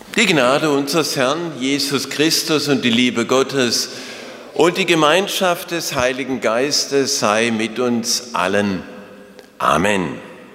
Die Gnade unseres Herrn Jesus Christus und die Liebe Gottes und die Gemeinschaft des Heiligen Geistes sei mit uns allen. Amen.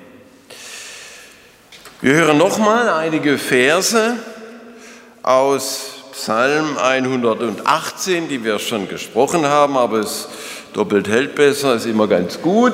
Wir hören nochmal einige Verse aus Psalm 118, die wir schon gesprochen haben, aber es doppelt hält besser, ist immer ganz gut.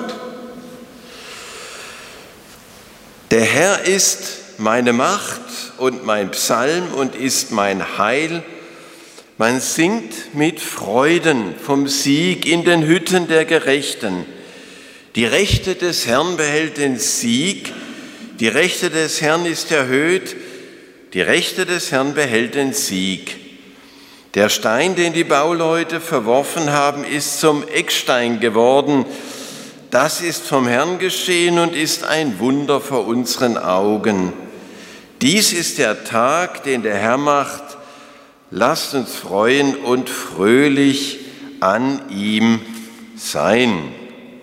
Der Herr ist meine Macht und mein Psalm und ist mein Heil. Man singt mit Freuden vom Sieg in den Hütten der Gerechten. Die Rechte des Herrn behält den Sieg, die Rechte des Herrn ist erhöht, die Rechte des Herrn behält den Sieg. Der Stein, den die Bauleute verworfen haben, ist zum Eckstein geworden. Das ist vom Herrn geschehen und ist ein Wunder vor unseren Augen. Dies ist der Tag, den der Herr macht. Lasst uns freuen und fröhlich an ihm sein.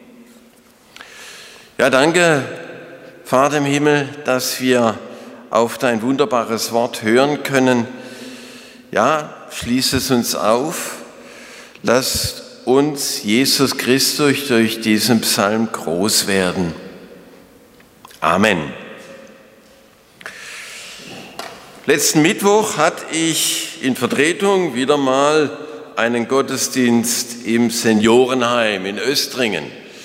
Ja, danke, Vater im Himmel, dass wir auf dein wunderbares Wort hören können. Ja, schließ es uns auf. Lass uns Jesus Christus durch diesen Psalm groß werden. Amen. Letzten Mittwoch hatte ich in Vertretung wieder mal einen Gottesdienst im Seniorenheim in Östringen.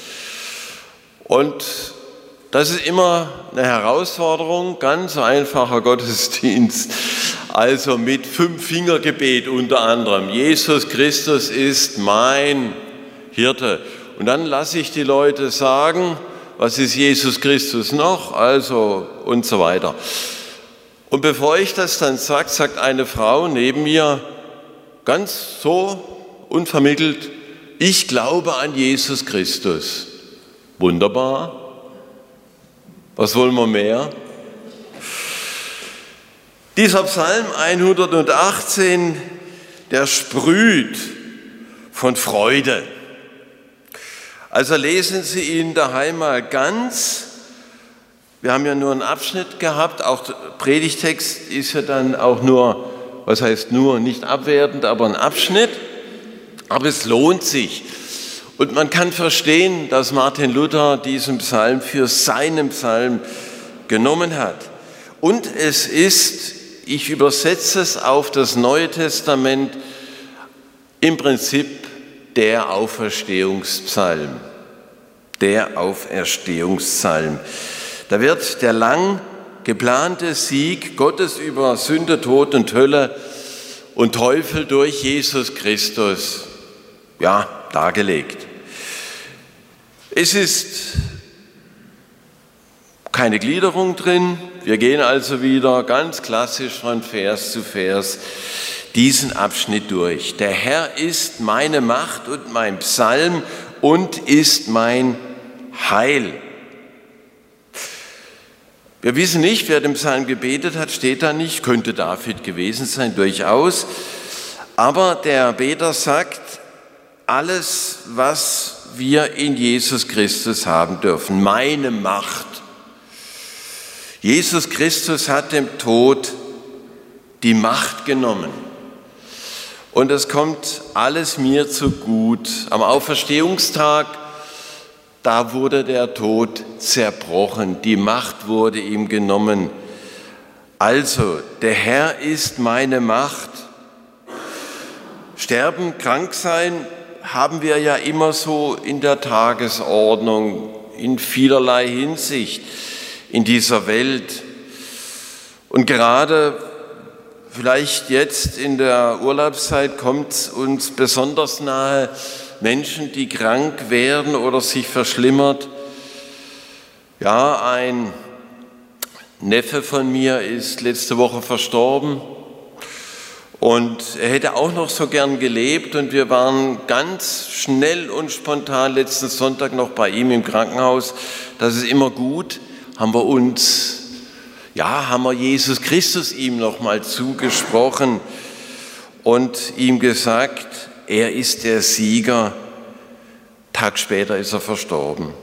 Und das ist immer eine Herausforderung, ganz einfacher Gottesdienst, also mit 5-Fingergebet unter anderem. Jesus Christus ist mein Hirte. Und dann lasse ich die Leute sagen, was ist Jesus Christus noch, also und so weiter. Und bevor ich das dann sage, sagt eine Frau neben mir ganz so unvermittelt, ich glaube an Jesus Christus. Wunderbar. Was wollen wir mehr? Dieser Psalm 118, der sprüht von Freude. Also lesen Sie ihn daheim mal ganz. Wir haben ja nur einen Abschnitt gehabt, auch der Predigtext ist ja dann auch nur, was heißt nur, nicht abwertend, aber ein Abschnitt. Aber es lohnt sich. Und man kann verstehen, dass Martin Luther diesen Psalm für seinen Psalm genommen hat. Und es ist, ich übersetze es auf das Neue Testament, im Prinzip der Auferstehungspsalm. Der Auferstehungspsalm. Da wird der lang geplante Sieg Gottes über Sünde, Tod und Hölle und Teufel durch Jesus Christus, dargelegt. Es ist keine Gliederung drin. Wir gehen also wieder ganz klassisch von Vers zu Vers diesen Abschnitt durch. Der Herr ist meine Macht und mein Psalm und ist mein Heil. Wir wissen nicht, wer den Psalm gebetet hat, steht da nicht, könnte David gewesen sein, durchaus. Aber der Beter sagt, alles, was wir in Jesus Christus haben dürfen, meine Macht. Jesus Christus hat dem Tod die Macht genommen. Und es kommt alles mir zugut. Am Auferstehungstag, da wurde der Tod zerbrochen, die Macht wurde ihm genommen. Also, der Herr ist meine Macht. Sterben, krank sein, haben wir ja immer so in der Tagesordnung, in vielerlei Hinsicht in dieser Welt. Und gerade vielleicht jetzt in der Urlaubszeit kommt es uns besonders nahe, Menschen, die krank werden oder sich verschlimmert. Ja, ein Neffe von mir ist letzte Woche verstorben und er hätte auch noch so gern gelebt und wir waren ganz schnell und spontan letzten Sonntag noch bei ihm im Krankenhaus. Das ist immer gut, haben wir Jesus Christus ihm nochmal zugesprochen und ihm gesagt, er ist der Sieger. Tag später ist er verstorben.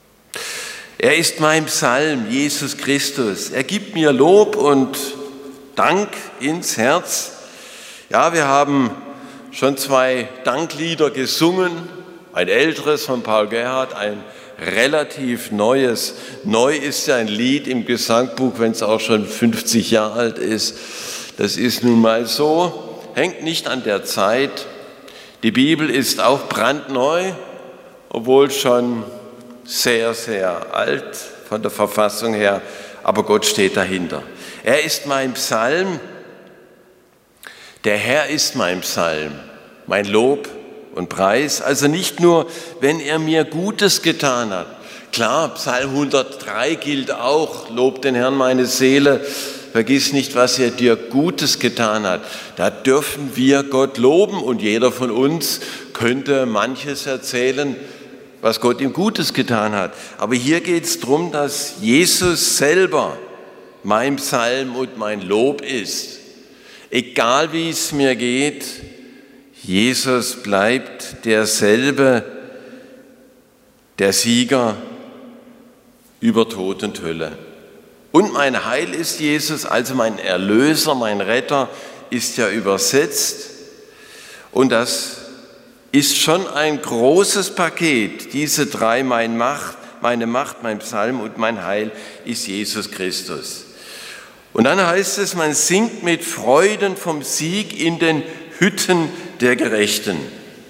Er ist mein Psalm, Jesus Christus. Er gibt mir Lob und Dank ins Herz. Ja, wir haben schon 2 Danklieder gesungen, ein älteres von Paul Gerhardt, ein relativ neues. Neu ist ja ein Lied im Gesangbuch, wenn es auch schon 50 Jahre alt ist. Das ist nun mal so, hängt nicht an der Zeit. Die Bibel ist auch brandneu, obwohl schon sehr, sehr alt von der Verfassung her, aber Gott steht dahinter. Er ist mein Psalm, der Herr ist mein Psalm, mein Lob und Preis. Also nicht nur, wenn er mir Gutes getan hat. Klar, Psalm 103 gilt auch, lob den Herrn meine Seele, vergiss nicht, was er dir Gutes getan hat. Da dürfen wir Gott loben und jeder von uns könnte manches erzählen, was Gott ihm Gutes getan hat. Aber hier geht es darum, dass Jesus selber mein Psalm und mein Lob ist. Egal wie es mir geht, Jesus bleibt derselbe, der Sieger über Tod und Hölle. Und mein Heil ist Jesus, also mein Erlöser, mein Retter, ist ja übersetzt. Und das ist schon ein großes Paket. Diese 3, meine Macht, mein Psalm und mein Heil ist Jesus Christus. Und dann heißt es, man singt mit Freuden vom Sieg in den Hütten der Gerechten.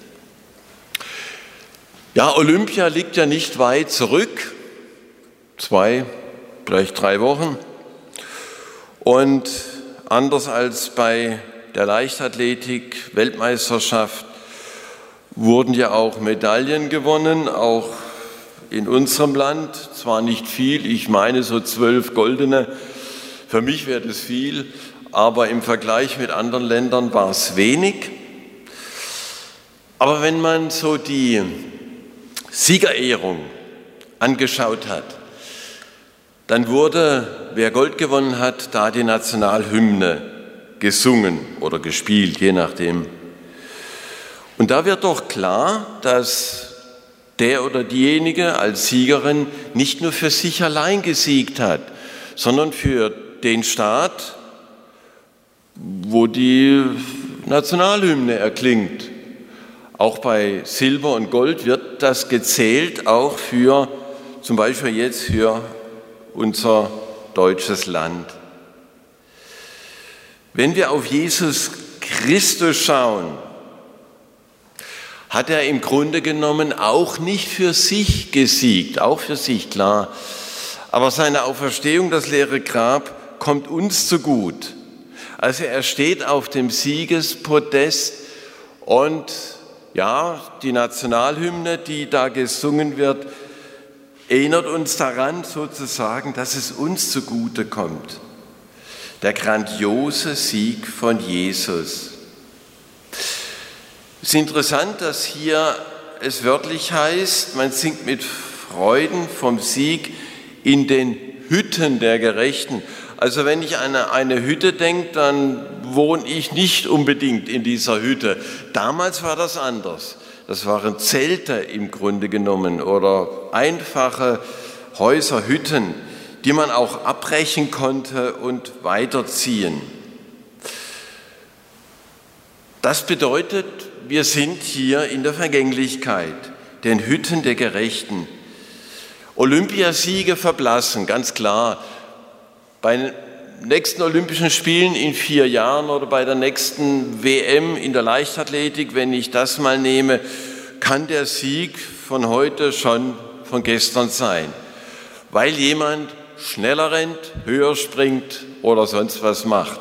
Ja, Olympia liegt ja nicht weit zurück, 2, vielleicht 3 Wochen. Und anders als bei der Leichtathletik, Weltmeisterschaft, wurden ja auch Medaillen gewonnen, auch in unserem Land. Zwar nicht viel, ich meine so 12 goldene, für mich wäre das viel, aber im Vergleich mit anderen Ländern war es wenig. Aber wenn man so die Siegerehrung angeschaut hat, dann wurde, wer Gold gewonnen hat, da die Nationalhymne gesungen oder gespielt, je nachdem. Und da wird doch klar, dass der oder diejenige als Siegerin nicht nur für sich allein gesiegt hat, sondern für den Staat, wo die Nationalhymne erklingt. Auch bei Silber und Gold wird das gezählt, auch für zum Beispiel jetzt für unser deutsches Land. Wenn wir auf Jesus Christus schauen, hat er im Grunde genommen auch nicht für sich gesiegt, auch für sich, klar. Aber seine Auferstehung, das leere Grab, kommt uns zugut. Also er steht auf dem Siegespodest und ja, die Nationalhymne, die da gesungen wird, erinnert uns daran sozusagen, dass es uns zugute kommt. Der grandiose Sieg von Jesus. Es ist interessant, dass hier es wörtlich heißt, man singt mit Freuden vom Sieg in den Hütten der Gerechten. Also wenn ich an eine Hütte denke, dann wohne ich nicht unbedingt in dieser Hütte. Damals war das anders. Das waren Zelte im Grunde genommen oder einfache Häuser, Hütten, die man auch abbrechen konnte und weiterziehen. Das bedeutet, wir sind hier in der Vergänglichkeit, den Hütten der Gerechten. Olympiasiege verblassen, ganz klar. Bei den nächsten Olympischen Spielen in 4 Jahren oder bei der nächsten WM in der Leichtathletik, wenn ich das mal nehme, kann der Sieg von heute schon von gestern sein, weil jemand schneller rennt, höher springt oder sonst was macht.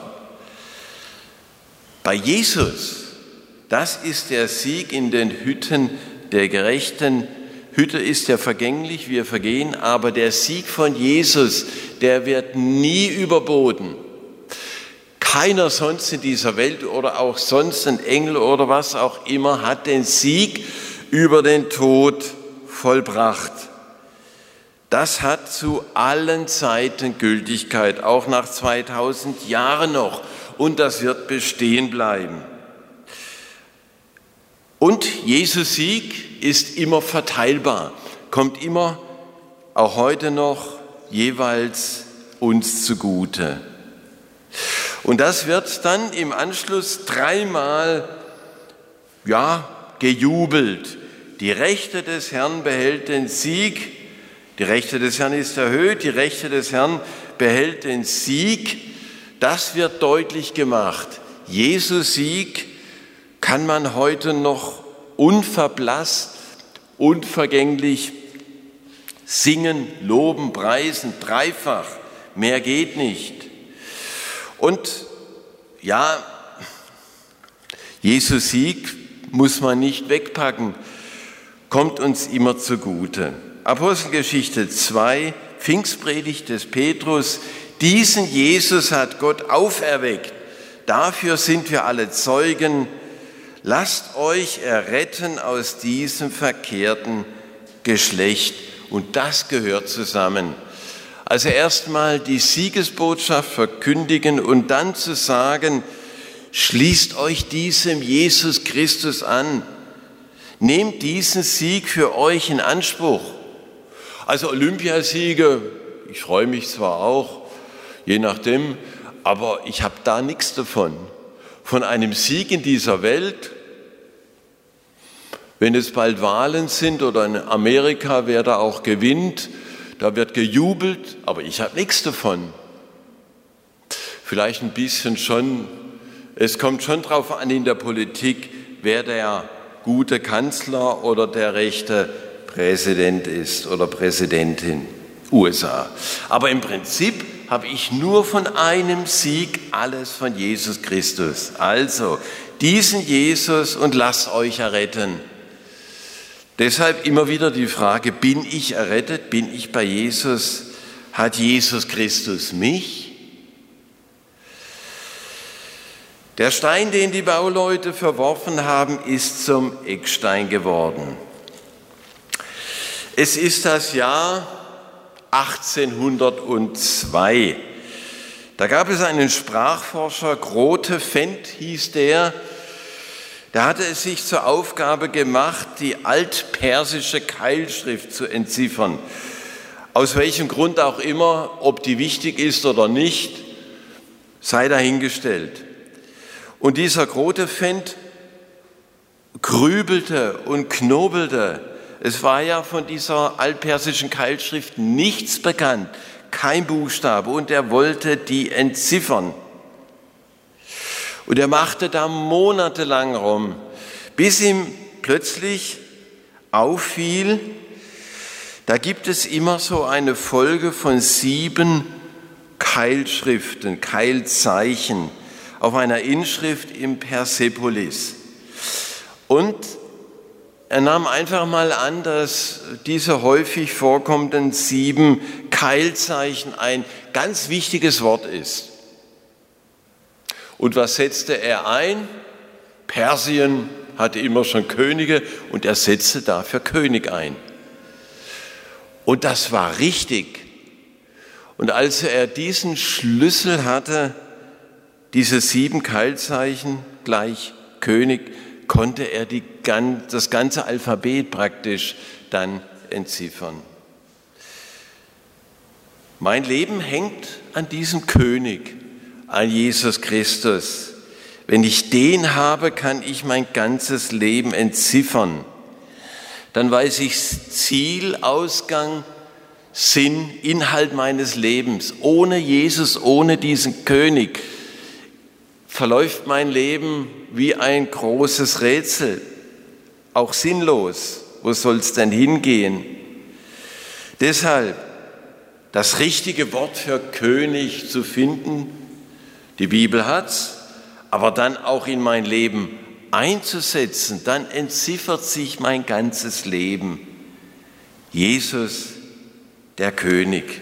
Bei Jesus, das ist der Sieg in den Hütten der Gerechten. Hütte ist ja vergänglich, wir vergehen, aber der Sieg von Jesus, der wird nie überboten. Keiner sonst in dieser Welt oder auch sonst ein Engel oder was auch immer hat den Sieg über den Tod vollbracht. Das hat zu allen Zeiten Gültigkeit, auch nach 2000 Jahren noch, und das wird bestehen bleiben. Und Jesus Sieg ist immer verteilbar, kommt immer, auch heute noch, jeweils uns zugute. Und das wird dann im Anschluss dreimal gejubelt. Die Rechte des Herrn behält den Sieg. Die Rechte des Herrn ist erhöht. Die Rechte des Herrn behält den Sieg. Das wird deutlich gemacht. Jesu Sieg kann man heute noch unverblasst, unvergänglich singen, loben, preisen, dreifach. Mehr geht nicht. Und ja, Jesu Sieg muss man nicht wegpacken, kommt uns immer zugute. Apostelgeschichte 2, Pfingstpredigt des Petrus. Diesen Jesus hat Gott auferweckt. Dafür sind wir alle Zeugen. Lasst euch erretten aus diesem verkehrten Geschlecht. Und das gehört zusammen. Also erstmal die Siegesbotschaft verkündigen und dann zu sagen, schließt euch diesem Jesus Christus an. Nehmt diesen Sieg für euch in Anspruch. Also Olympiasiege, ich freue mich zwar auch, je nachdem, aber ich habe da nichts davon. Von einem Sieg in dieser Welt, wenn es bald Wahlen sind oder in Amerika, wer da auch gewinnt, da wird gejubelt, aber ich habe nichts davon. Vielleicht ein bisschen schon, es kommt schon drauf an in der Politik, wer der gute Kanzler oder der rechte Präsident ist oder Präsidentin, USA. Aber im Prinzip habe ich nur von einem Sieg, alles von Jesus Christus. Also diesen Jesus und lasst euch erretten. Deshalb immer wieder die Frage, bin ich errettet, bin ich bei Jesus? Hat Jesus Christus mich? Der Stein, den die Bauleute verworfen haben, ist zum Eckstein geworden. Es ist das Jahr 1802. Da gab es einen Sprachforscher, Grotefend hieß der, der hatte es sich zur Aufgabe gemacht, die altpersische Keilschrift zu entziffern. Aus welchem Grund auch immer, ob die wichtig ist oder nicht, sei dahingestellt. Und dieser Grotefend grübelte und knobelte. Es war ja von dieser altpersischen Keilschrift nichts bekannt, kein Buchstabe, und er wollte die entziffern. Und er machte da monatelang rum, bis ihm plötzlich auffiel, da gibt es immer so eine Folge von 7 Keilschriften, Keilzeichen auf einer Inschrift im Persepolis. Und er nahm einfach mal an, dass diese häufig vorkommenden 7 Keilzeichen ein ganz wichtiges Wort ist. Und was setzte er ein? Persien hatte immer schon Könige und er setzte dafür König ein. Und das war richtig. Und als er diesen Schlüssel hatte, diese 7 Keilzeichen gleich König, konnte er das ganze Alphabet praktisch dann entziffern. Mein Leben hängt an diesem König, an Jesus Christus. Wenn ich den habe, kann ich mein ganzes Leben entziffern. Dann weiß ich Ziel, Ausgang, Sinn, Inhalt meines Lebens. Ohne Jesus, ohne diesen König verläuft mein Leben wie ein großes Rätsel, auch sinnlos. Wo soll es denn hingehen? Deshalb das richtige Wort für König zu finden, die Bibel hat's, aber dann auch in mein Leben einzusetzen, dann entziffert sich mein ganzes Leben. Jesus, der König.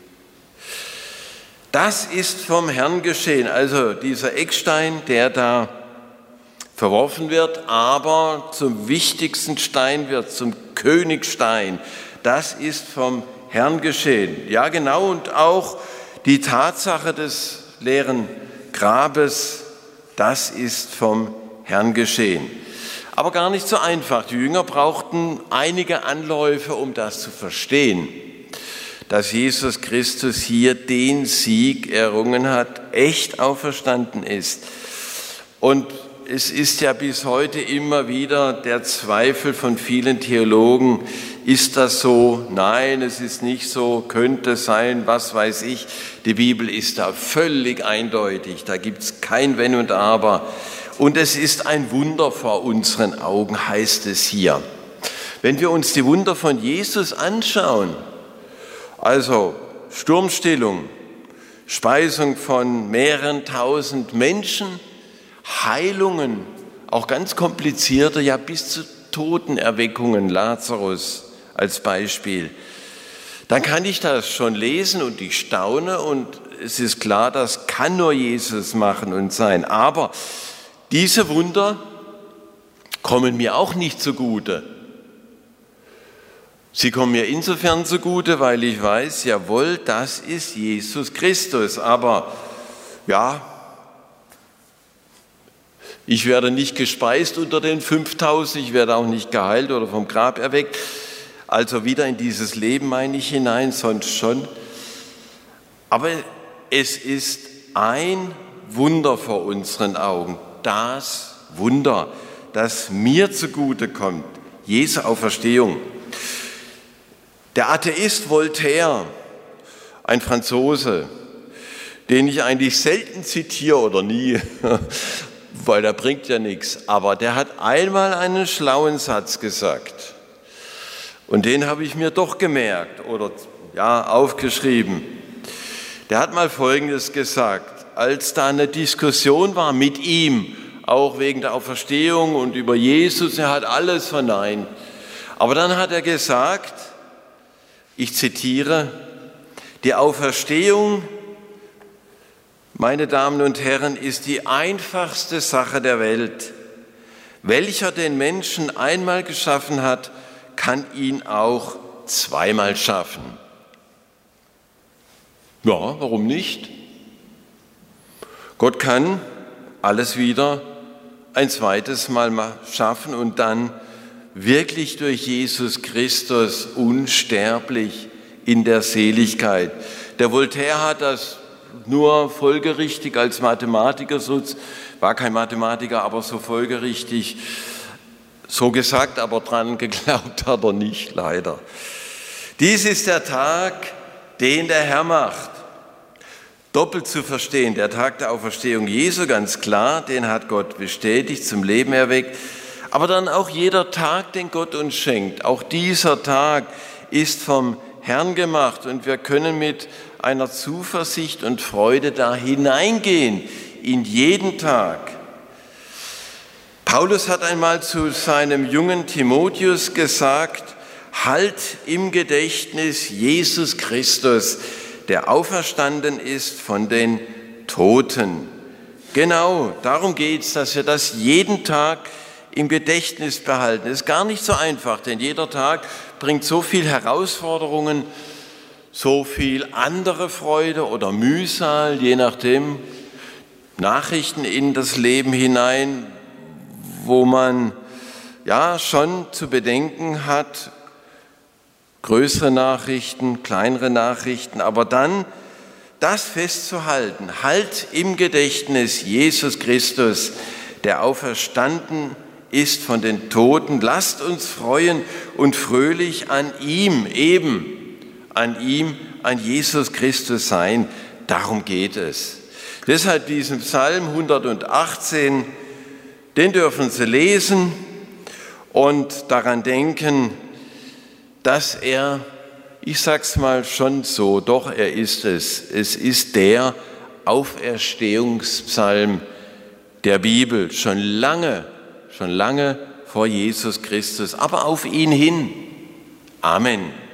Das ist vom Herrn geschehen, also dieser Eckstein, der da verworfen wird, aber zum wichtigsten Stein wird, zum Königstein. Das ist vom Herrn geschehen. Ja, genau, und auch die Tatsache des leeren Grabes, das ist vom Herrn geschehen. Aber gar nicht so einfach. Die Jünger brauchten einige Anläufe, um das zu verstehen. dass Jesus Christus hier den Sieg errungen hat, echt auferstanden ist. Und es ist ja bis heute immer wieder der Zweifel von vielen Theologen, ist das so? Nein, es ist nicht so, könnte sein, was weiß ich. Die Bibel ist da völlig eindeutig, da gibt es kein Wenn und Aber. Und es ist ein Wunder vor unseren Augen, heißt es hier. Wenn wir uns die Wunder von Jesus anschauen, also Sturmstillung, Speisung von mehreren tausend Menschen, Heilungen, auch ganz komplizierte, ja bis zu Totenerweckungen, Lazarus als Beispiel, dann kann ich das schon lesen und ich staune und es ist klar, das kann nur Jesus machen und sein. Aber diese Wunder kommen mir auch nicht zugute. Sie kommen mir insofern zugute, weil ich weiß, jawohl, das ist Jesus Christus. Aber ja, ich werde nicht gespeist unter den 5000, ich werde auch nicht geheilt oder vom Grab erweckt. Also wieder in dieses Leben meine ich hinein, sonst schon. Aber es ist ein Wunder vor unseren Augen. Das Wunder, das mir zugute kommt. Jesu Auferstehung. Der Atheist Voltaire, ein Franzose, den ich eigentlich selten zitiere oder nie, weil der bringt ja nichts, aber der hat einmal einen schlauen Satz gesagt und den habe ich mir doch gemerkt oder ja, aufgeschrieben. Der hat mal Folgendes gesagt, als da eine Diskussion war mit ihm, auch wegen der Auferstehung und über Jesus, er hat alles verneint, aber dann hat er gesagt, ich zitiere, die Auferstehung, meine Damen und Herren, ist die einfachste Sache der Welt. Welcher den Menschen einmal geschaffen hat, kann ihn auch zweimal schaffen. Ja, warum nicht? Gott kann alles wieder ein zweites Mal schaffen und dann wirklich durch Jesus Christus unsterblich in der Seligkeit. Der Voltaire hat das nur folgerichtig als Mathematiker, war kein Mathematiker, aber so folgerichtig so gesagt, aber dran geglaubt hat er nicht, leider. Dies ist der Tag, den der Herr macht. Doppelt zu verstehen, der Tag der Auferstehung Jesu, ganz klar, den hat Gott bestätigt, zum Leben erweckt. Aber dann auch jeder Tag, den Gott uns schenkt. Auch dieser Tag ist vom Herrn gemacht und wir können mit einer Zuversicht und Freude da hineingehen in jeden Tag. Paulus hat einmal zu seinem jungen Timotheus gesagt, halt im Gedächtnis Jesus Christus, der auferstanden ist von den Toten. Genau, darum geht es, dass wir das jeden Tag im Gedächtnis behalten. Das ist gar nicht so einfach, denn jeder Tag bringt so viel Herausforderungen, so viel andere Freude oder Mühsal, je nachdem, Nachrichten in das Leben hinein, wo man ja schon zu bedenken hat, größere Nachrichten, kleinere Nachrichten, aber dann das festzuhalten, halt im Gedächtnis Jesus Christus, der auferstanden ist von den Toten. Lasst uns freuen und fröhlich an ihm, an Jesus Christus sein. Darum geht es. Deshalb diesen Psalm 118, den dürfen Sie lesen und daran denken, dass er, ich sag's mal schon so, doch er ist es. Es ist der Auferstehungspsalm der Bibel, schon lange vor Jesus Christus, aber auf ihn hin. Amen.